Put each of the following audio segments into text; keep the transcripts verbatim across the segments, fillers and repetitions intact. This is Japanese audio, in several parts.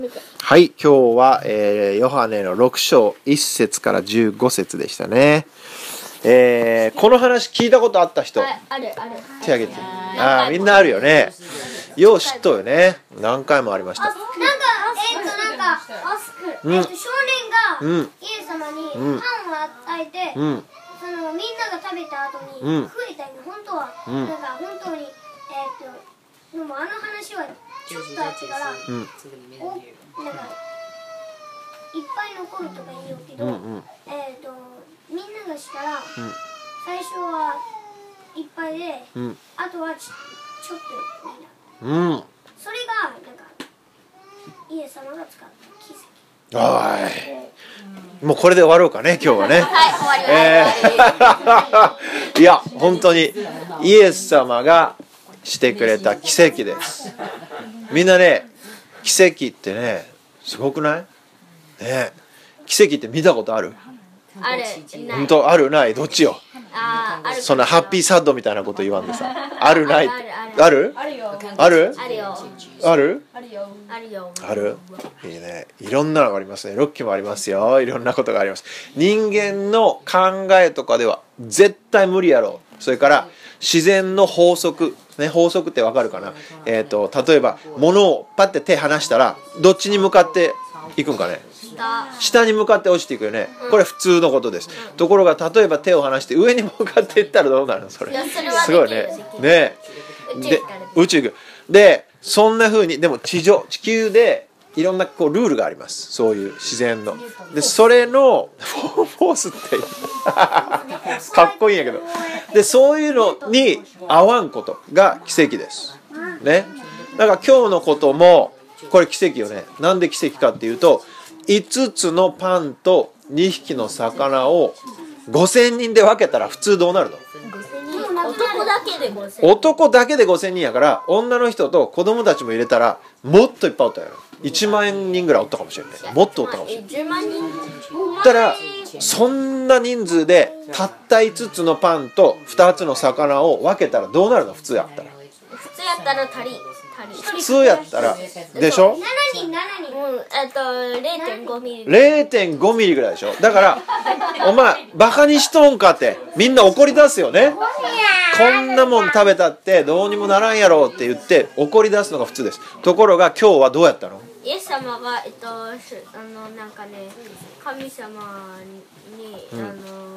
はい、今日は、えー、ヨハネのろく章いっ節からじゅうご節でしたね。えー、この話聞いたことあった人、 あるある手挙げて。ああ、みんなあるよね。よう知っとるよね。何回もありました。 なんか、えっ、ー、と、なんか、アスク、 うんえっ、ー、と、少年が、 うんイエス様にパうんンを与えて、 うん、 その、みんなが食べた後に、 うん増えたよね、本当は。 うんなんか、本当に、えっ、ー、と、でもあの話は、ちょっとあってから、 うん、 お、なんか、いっぱい残るとか言うけど、 うん、うん、 えっ、ー、と、みんながしたら、 うん、 最初はいっぱいで、 うん、 あとはち、ちょっとになる。 うん。 それが、なんか、イエス様が使った奇跡。 おい。もうこれで終わろうかね、今日はね。 はい終えわりーいや、本当にイエス様がしてくれた奇跡です。みんなね、奇跡ってね、すごくない？ね、奇跡って見たことある？ あるない本当あるないどっちよ。 あーあるそんなハッピーサッドみたいなこと言わんでさ、あるないあるあるある？ あるよ。 ある？ あるよある？ あるよ。 あるよある？いいね。いろんなのがありますね。ロッキーもありますよ。いろんなことがあります。人間の考えとかでは絶対無理やろう。それから自然の法則、ね、法則ってわかるかな。えっと例えば物をパッて手離したらどっちに向かっていくんかね。 下下に向かって落ちていくよね。これ普通のことです。ところが例えば手を離して上に向かっていったらどうなるのそれ。 いやそれはすごいね。ね。で宇宙行く。でそんな風にでも地上地球でいろんなこうルールがあります。そういう自然の。でそれのフォースってかっこいいんやけど。でそういうのに合わんことが奇跡です。ね。だから今日のこともこれ奇跡よね。なんで奇跡かっていうといつつのパンとにひきの魚をごせんにんで分けたら普通どうなるの？ 男だけでごせん男だけでごせんにんやから女の人と子供たちも入れたらもっといっぱいおったよ。いちまんにんぐらいおったかもしれない。もっとおったかもしれない。 じゅうまんにんたらそんな人数でたったいつつのパンとふたつの魚を分けたらどうなるの？普通やったら普通やったら足り足り普通やったらでしょ？ しちにん、しちにん。 うんえっと れいてんごミリれいてんごミリぐらいでしょ。だからお前バカにしとんかってみんな怒り出すよね。こんなもん食べたってどうにもならんやろって言って怒り出すのが普通です。ところが今日はどうやったの？ イエス様がえっとしあのなんかね神様に、 うんあのなん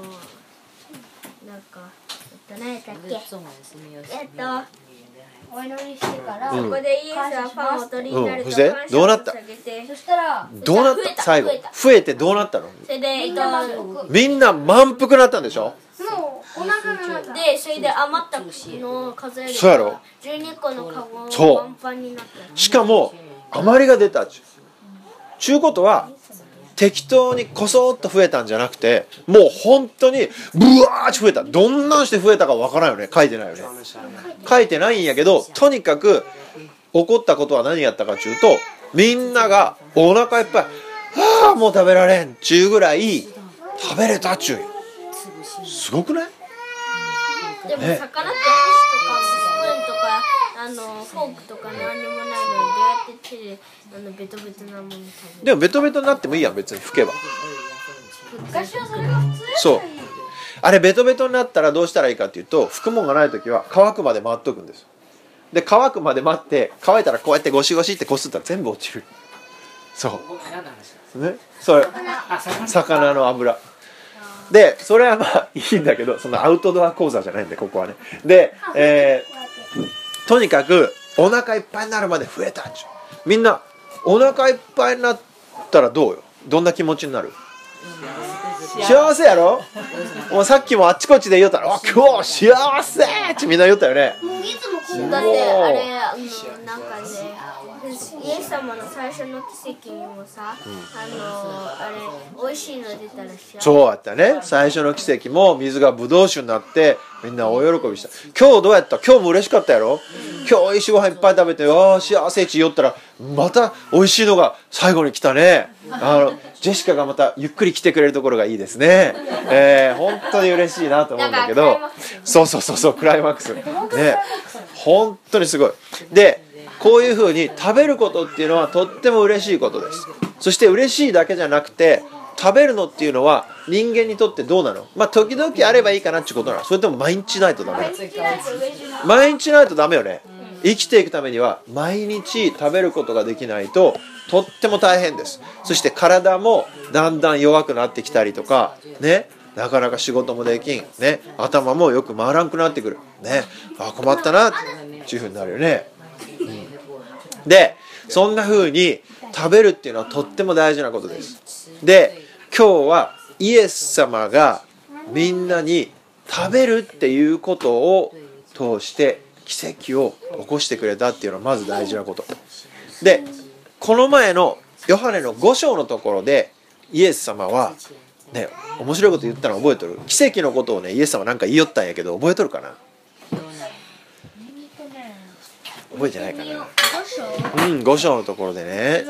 かえっと何やったっけえっとお祈りしてから、 うんそこでイエスはパンを取りになるとうんそして感謝をどうなった捧げてそしたら、 どうなっ増えたた最後増えた増えてどうなったの？ それでえっとみんな満腹なったんでしょ？ もう、お腹の中。 でそれで余ったのを数えるとそうやろじゅうにこのカゴそうパンパンになったしかも余りが出たっちゅうちゅうことは適当にこそっと増えたんじゃなくてもう本当にブワーッと増えた。どんなんして増えたかわからんよね。書いてないよね。書いてないんやけどとにかく起こったことは何やったかっちゅうとみんながお腹いっぱいはあもう食べられんちゅうぐらい食べれたっちゅうよ。すごくない？ でも魚って箸とかスプーンとかあのフォークとか何にもないのにどうやって手であのベトベトなもの食べる？ でもベトベトになってもいいやん別に拭けば。 昔はそれが普通やそうあれベトベトになったらどうしたらいいかっていうと拭くもんがない時は乾くまで待っとくんです。で乾くまで待って乾いたらこうやってゴシゴシってこすったら全部落ちる。そうねそれ魚の油でそれはまあいいんだけどそのアウトドア講座じゃないんでここはね。で、えー、とにかくお腹いっぱいになるまで増えたんちゅう。みんなお腹いっぱいになったらどうよ？どんな気持ちになる？幸せやろ？もうさっきもあっちこっちで言おったら「今日幸せ!」ってみんな言ったよね。 もういつもこう。 だってあれあのなんかねイエス様の最初の奇跡にもさ、うん、あのあれ美味しいの出たら幸せ。 そうやったね。最初の奇跡も水がブドウ酒になってみんな大喜びした。今日どうやった？今日も嬉しかったやろ？今日美味しいご飯いっぱい食べてああ幸せって言おったらまた美味しいのが最後に来たね。あのジェシカがまたゆっくり来てくれるところがいいですね。えー、本当に嬉しいなと思うんだけどそうそうそうそうクライマックスね本当にすごい。でこういうふうに食べることっていうのはとっても嬉しいことです。そして嬉しいだけじゃなくて、食べるのっていうのは人間にとってどうなの？まあ時々あればいいかなっていうことなの？それとも毎日ないとダメなの？毎日ないとダメよね。生きていくためには毎日食べることができないととっても大変です。そして体もだんだん弱くなってきたりとかね、なかなか仕事もできんね、頭もよく回らんくなってくるね、あ困ったなっていうふうになるよね、うん、でそんな風に食べるっていうのはとっても大事なことです。で今日はイエス様がみんなに食べるっていうことを通して奇跡を起こしてくれたっていうのはまず大事なことで、この前のヨハネのご章のところでイエス様はね、面白いこと言ったの覚えとる？奇跡のことをねイエス様なんか言いよったんやけど覚えとるかな？覚えてないかな。うんご章のところでね、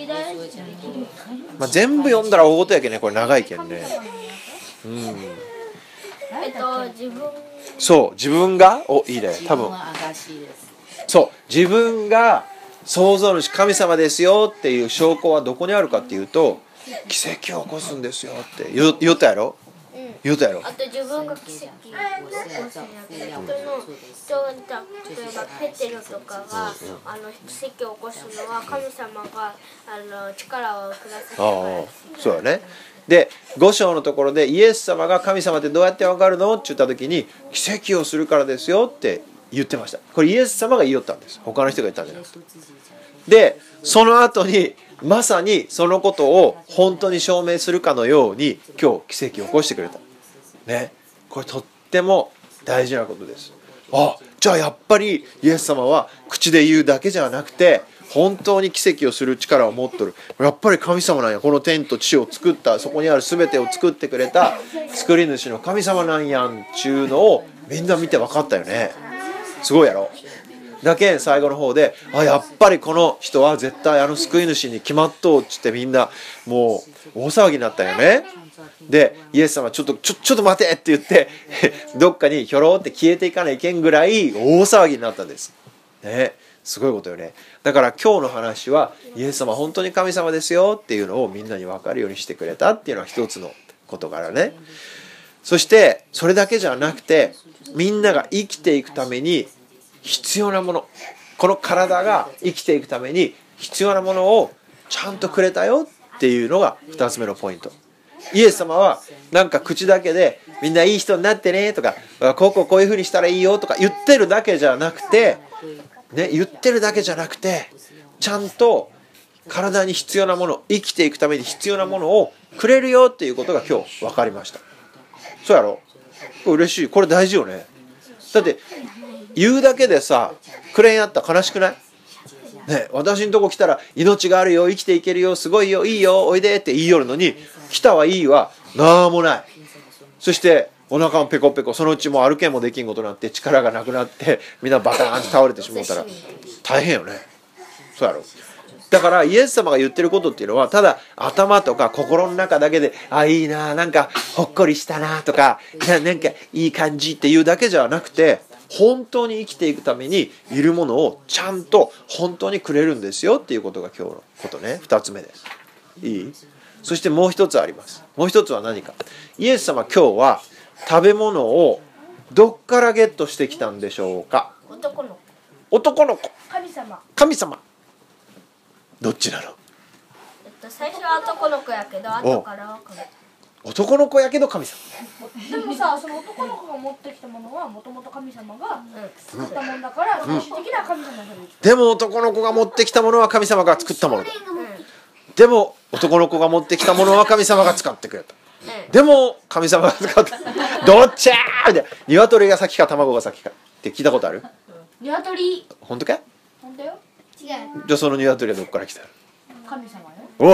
まあ、全部読んだら大事やけんね、これ長いけんね、うん、 えっと自分そう自分がおいいね多分そう自分が創造主神様ですよっていう証拠はどこにあるかっていうと、奇跡を起こすんですよって言う言ったやろ、うん、言ったやろ。 あと自分が奇跡を起こすんやけど、人の人が例えばペテロとかが、うん、あの奇跡を起こすのは神様があの力をくださったから。 そうだね。でご章のところでイエス様が神様ってどうやってわかるのって言った時に、奇跡をするからですよって言ってました。これイエス様が言いよったんです。他の人が言ったんじゃなくて。でその後にまさにそのことを本当に証明するかのように今日奇跡を起こしてくれたね。これとっても大事なことです。あ、じゃあやっぱりイエス様は口で言うだけじゃなくて本当に奇跡をする力を持っとる。やっぱり神様なんや。この天と地を作った、そこにある全てを作ってくれた作り主の神様なんやんちゅうのをみんな見て分かったよね。すごいやろ。だけん最後の方で、あやっぱりこの人は絶対あの救い主に決まっとうっつってみんなもう大騒ぎになったよね。でイエス様はちょっとちょちょっと待てって言ってどっかにひょろって消えていかないけんぐらい大騒ぎになったんです、ね、すごいことよね。だから今日の話はイエス様本当に神様ですよっていうのをみんなに分かるようにしてくれたっていうのは一つのことからね。そしてそれだけじゃなくてみんなが生きていくために必要なもの、この体が生きていくために必要なものをちゃんとくれたよっていうのがふたつめのポイント。イエス様はなんか口だけでみんないい人になってねとかこうこうこういう風にしたらいいよとか言ってるだけじゃなくて、ね、言ってるだけじゃなくてちゃんと体に必要なもの、生きていくために必要なものをくれるよっていうことが今日分かりました。そうやろ？嬉しい。これ大事よね。だって言うだけでさくれんやったら悲しくない？ね、私のとこ来たら命があるよ、生きていけるよ、すごいよ、いいよ、おいでって言いよるのに、来たはいいわ、なんもない。そしてお腹もペコペコ、そのうちもう歩けんもできんことになって力がなくなってみんなバターンと倒れてしまったら大変よね。そうやろ。だからイエス様が言ってることっていうのはただ頭とか心の中だけで、あいいな、なんかほっこりしたなとか、なんかいい感じっていうだけじゃなくて、本当に生きていくためにいるものをちゃんと本当にくれるんですよっていうことが今日のことね。ふたつめです。いい？そしてもう一つあります。もう一つは何か。イエス様今日は食べ物をどっからゲットしてきたんでしょうか？ 男の子。 男の子。 神様。 神様。どっちなの？ えっと最初は男の子やけど後からは神様。 男の子やけど神様。 でもさ、その男の子が持ってきたものはもともと神様が作ったものだから、最終的には神様が作る。 でも男の子が持ってきたものは神様が作ったものだ。でも男の子が持ってきたものは神様が使ってくれた。でも神様が使った。どっちゃーみたいな。鶏が先か卵が先かって聞いたことある？ 鶏。 本当か？ 本当よ。違う。 じゃあその鶏はどこから来たの？ 神様よ。 お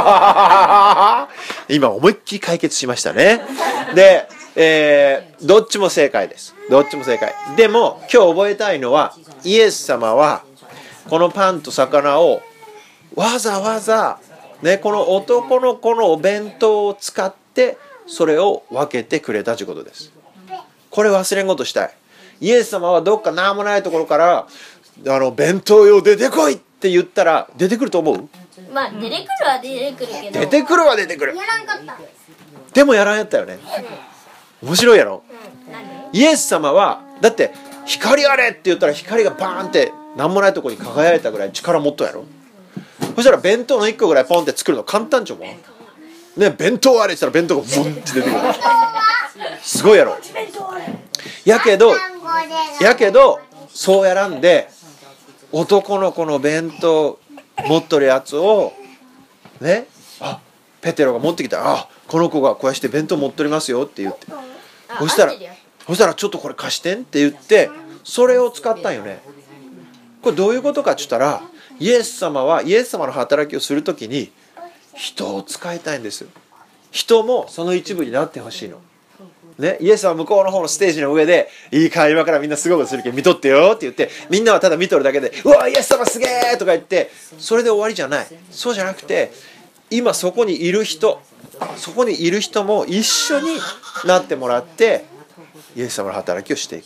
今思いっきり解決しましたね。で、えー、どっちも正解です。どっちも正解。でも今日覚えたいのはイエス様はこのパンと魚をわざわざ、ね、この男の子のお弁当を使ってそれを分けてくれたということです。これ忘れんことしたい。イエス様はどっか何もないところからあの弁当用出てこいって言ったら出てくると思う？ まあ出てくるは出てくるけど、 出てくるは出てくる。 やらんかった。 でもやらんやったよね。面白いやろ。 うん、なんで？ イエス様はだって光あれって言ったら光がバーンって何もないところに輝いたぐらい力持っとんやろ。そしたら弁当のいっこぐらいポンって作るの簡単ちょもんね。弁当あれって言ったら弁当がボンって出てくる。すごいやろ。やけどやけどそうやらんで、男の子の弁当持っとるやつをね、あペテロが持ってきたら、あこの子がこうして弁当持っとりますよって言って、そしたらそしたらちょっとこれ貸してんって言ってそれを使ったんよね。これどういうことかって言ったら、イエス様はイエス様の働きをするときに人を使いたいんですよ。人もその一部になってほしいの。ね、イエスは向こうの方のステージの上でいいか今からみんなすごいことするけど見とってよって言って、みんなはただ見とるだけでうわイエス様すげえとか言ってそれで終わりじゃない。そうじゃなくて、今そこにいる人そこにいる人も一緒になってもらってイエス様の働きをしていく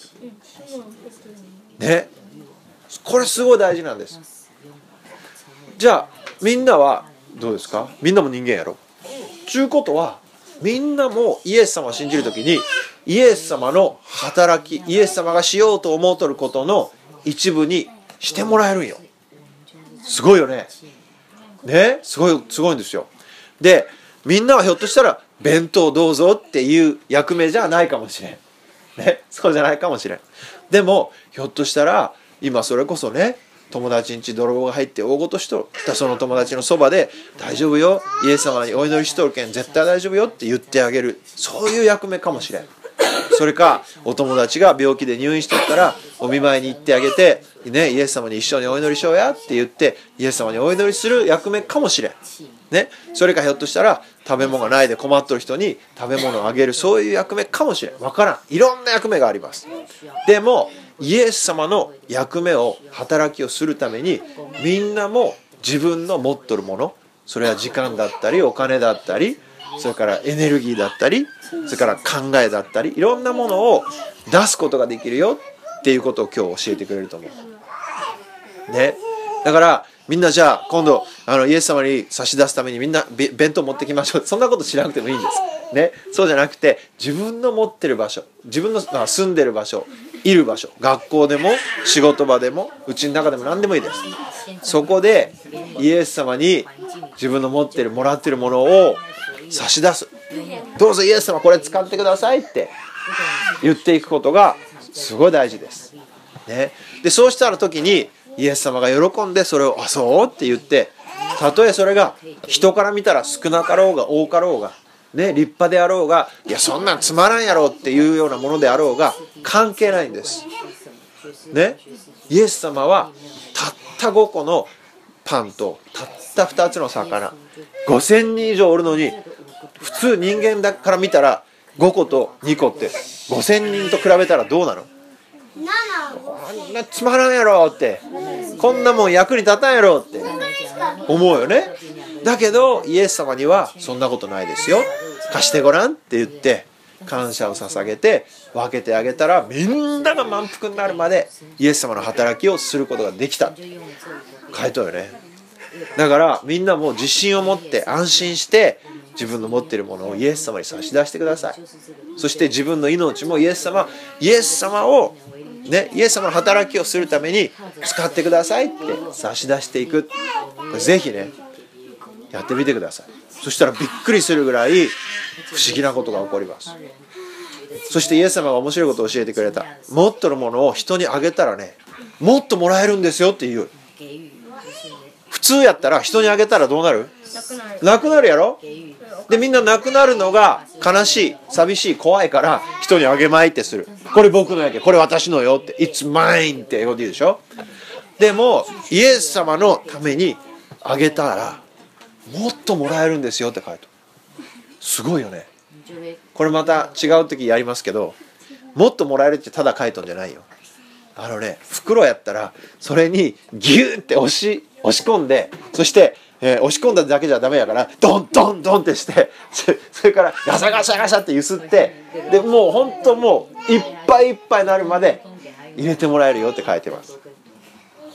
ね。これすごい大事なんです。じゃあみんなはどうですか？みんなも人間やろ。ちゅうことはみんなもイエス様を信じるときにイエス様の働き、イエス様がしようと思うとることの一部にしてもらえるんよ。すごいよね。ね、すごいすごいんですよ。で、みんなはひょっとしたら弁当どうぞっていう役目じゃないかもしれん。ね、そうじゃないかもしれん。でもひょっとしたら今それこそね、友達ん家泥棒が入って大ごとしとる。その友達のそばで大丈夫よ、イエス様にお祈りしとるけん絶対大丈夫よって言ってあげる、そういう役目かもしれん。それかお友達が病気で入院しとったらお見舞いに行ってあげて、ね、イエス様に一緒にお祈りしようやって言ってイエス様にお祈りする役目かもしれん、ね、それかひょっとしたら食べ物がないで困っとる人に食べ物をあげる、そういう役目かもしれん。わからん。いろんな役目があります。でもイエス様の役目を働きをするためにみんなも自分の持っとるもの、それは時間だったりお金だったり、それからエネルギーだったり、それから考えだったり、いろんなものを出すことができるよっていうことを今日教えてくれると思うね。だからみんなじゃあ今度あのイエス様に差し出すためにみんな弁当持ってきましょう、そんなことしなくてもいいんですね。そうじゃなくて自分の持ってる場所、自分の住んでる場所、いる場所、学校でも仕事場でもうちの中でも何でもいいです。そこでイエス様に自分の持ってるもらってるものを差し出す。どうぞイエス様これ使ってくださいって言っていくことがすごい大事です、ね、でそうしたら時にイエス様が喜んでそれをあそうって言って、たとえそれが人から見たら少なかろうが多かろうが、ね、立派であろうが、いやそんなんつまらんやろっていうようなものであろうが関係ないんです、ね、イエス様はたったごこのパンとたったふたつの魚、ごせんにん以上おるのに、普通人間だから見たらごことにこってごせんにんと比べたらどうなの？こんなつまらんやろって、こんなもん役に立たんやろって思うよね。だけどイエス様にはそんなことないですよ、貸してごらんって言って感謝を捧げて分けてあげたら、みんなが満腹になるまでイエス様の働きをすることができた。書いとるよね。だからみんなも自信を持って安心して自分の持っているものをイエス様に差し出してください。そして自分の命もイエス様イエス様をね、イエス様の働きをするために使ってくださいって差し出していく。ぜひねやってみてください。そしたらびっくりするぐらい不思議なことが起こります。そしてイエス様が面白いことを教えてくれた。持っとるものを人にあげたらね、もっともらえるんですよっていう。普通やったら人にあげたらどうなる？なくなる。なくなるやろ。でみんななくなるのが悲しい、寂しい、怖いから人にあげまいってする。これ僕のやけ、これ私のよって It's mine って英語で言うでしょ。でもイエス様のためにあげたらもっともらえるんですよって書いてある。すごいよね。これまた違う時やりますけど、もっともらえるってただ書いとんじゃないよ。あのね、袋やったらそれにギューって押し押し込んで、そしてえー、押し込んだだけじゃダメやからドンドンドンってしてそれからガシャガシャガシャってゆすって、でもう本当もういっぱいいっぱいになるまで入れてもらえるよって書いてます。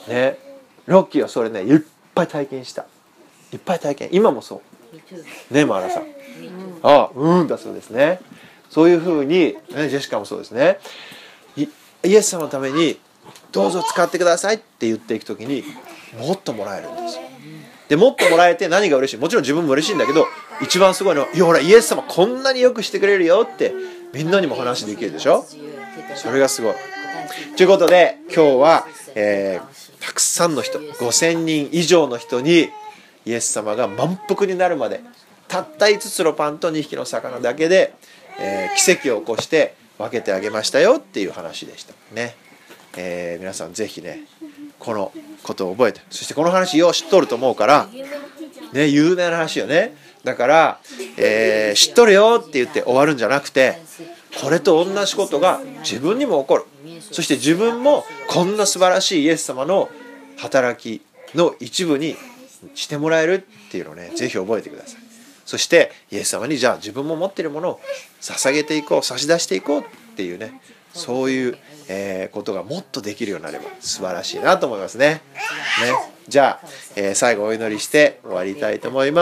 ね、ロッキーはそれねいっぱい体験した。いっぱい体験。今もそうね、マーラさん。ああ、うんだそうですね。そういうふうに、ね、ジェシカもそうですね。イエス様のためにどうぞ使ってくださいって言っていくときにもっともらえるんです。でもっともらえて何が嬉しい、もちろん自分も嬉しいんだけど、一番すごいのは、いやほらイエス様こんなによくしてくれるよってみんなにも話できるでしょ。それがすごい。ということで今日は、えー、たくさんの人、ごせんにん以上の人にイエス様が満腹になるまでたったいつつのパンとにひきの魚だけで、えー、奇跡を起こして分けてあげましたよっていう話でしたね。えー、皆さんぜひねこのことを覚えて、そしてこの話よう知っとると思うからね、有名な話よね。だから、えー、知っとるよって言って終わるんじゃなくて、これと同じことが自分にも起こる。そして自分もこんな素晴らしいイエス様の働きの一部にしてもらえるっていうのをね、ぜひ覚えてください。そしてイエス様にじゃあ自分も持っているものを捧げていこう、差し出していこうっていうね、そういう、えー、ことがもっとできるようになれば素晴らしいなと思いますね。ね、じゃあ、えー、最後お祈りして終わりたいと思います。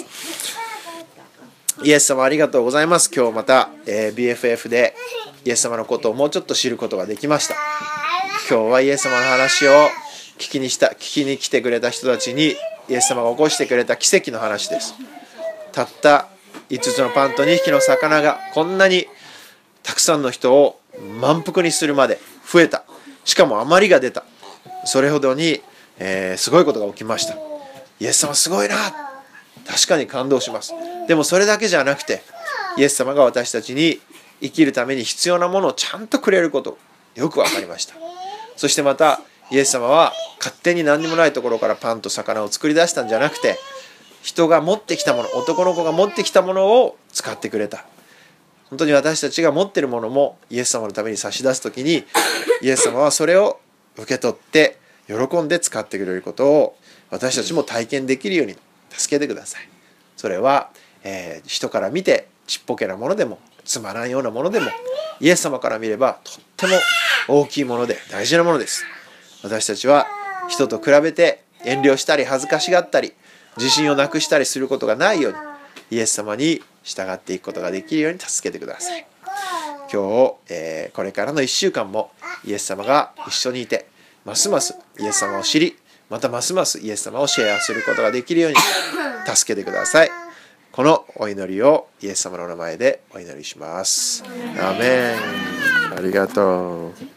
イエス様ありがとうございます。今日また、えー、ビーエフエフ でイエス様のことをもうちょっと知ることができました。今日はイエス様の話を聞きにした聞きに来てくれた人たちにイエス様が起こしてくれた奇跡の話です。たったいつつのパンとにひきの魚がこんなにたくさんの人を満腹にするまで増えた。しかも余りが出た。それほどに、えー、すごいことが起きました。イエス様すごいな。確かに感動します。でもそれだけじゃなくて、イエス様が私たちに生きるために必要なものをちゃんとくれることよく分かりました。そしてまたイエス様は勝手に何にもないところからパンと魚を作り出したんじゃなくて、人が持ってきたもの、男の子が持ってきたものを使ってくれた。本当に私たちが持っているものもイエス様のために差し出すときに、イエス様はそれを受け取って喜んで使ってくれることを私たちも体験できるように助けてください。それは、えー、人から見てちっぽけなものでもつまらんようなものでも、イエス様から見ればとっても大きいもので大事なものです。私たちは人と比べて遠慮したり恥ずかしがったり自信をなくしたりすることがないように、イエス様に従っていくことができるように助けてください。今日、えー、これからのいっしゅうかんもイエス様が一緒にいて、ますますイエス様を知り、またますますイエス様をシェアすることができるように助けてください。このお祈りをイエス様の名前でお祈りします。アーメン。ありがとう。